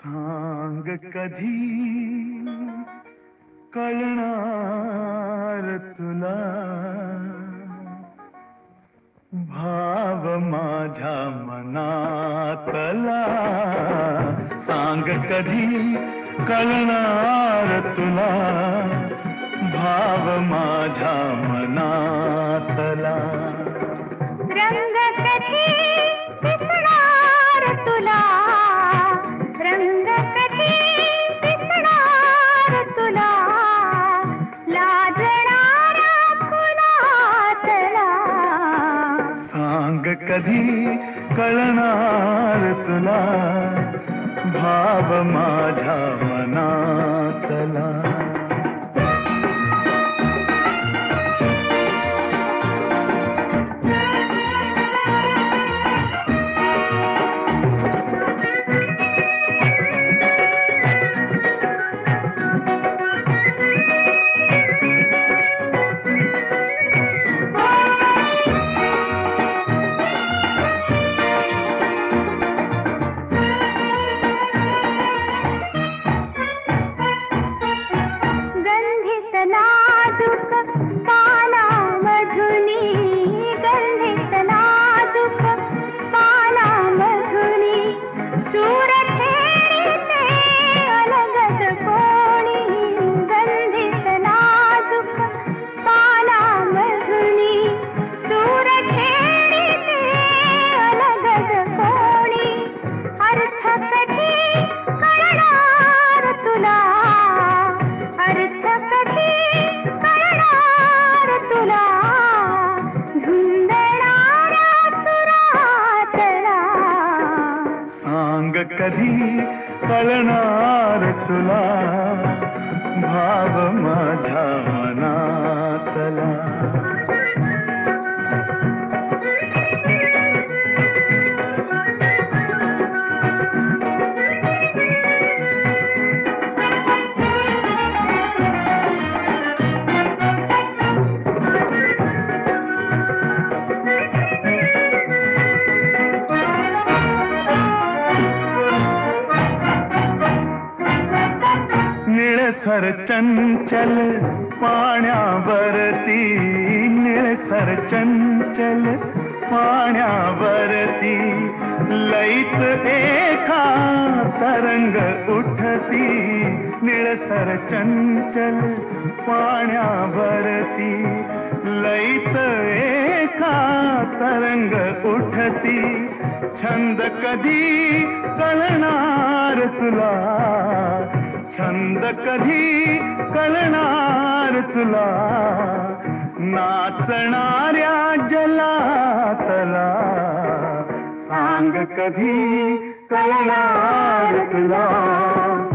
सांग कधी कळणार तुला भाव माझ्या मनातला. सांग कधी कळणार तुला भाव माझ्या मनातला. रंग कधी दिसणार तुला, रंग कधी दिसणार तुला, लाजणारा फुलातला. सांग कधी कळणार तुला भाव माझ्या मनातला. नाजूक पानामधुनी, गंधित नाजूक पानामधुनी, सूर छेडिते अलगद कोणी. गंधित नाजूक पानामधुनी, सूर छेडिते अलगद कोणी. अर्थ कधी कळणार तुला, अर्थ कधी कळणार तुला, धुंदणाऱ्या सुरातला. सांग कधी कळणार तुला भाव माझ्या मनातला. निळसर चंचल पाण्यावरती, निळसर चंचल पाण्यावरती, लईत एका तरंग उठती. निळसर चंचल पाण्यावरती, लईत एका तरंग उठती. छंद कधी कळणार तुला, छंद कधी कळणार तुला, नाचणाऱ्या जलातला. सांग कधी कळणार तुला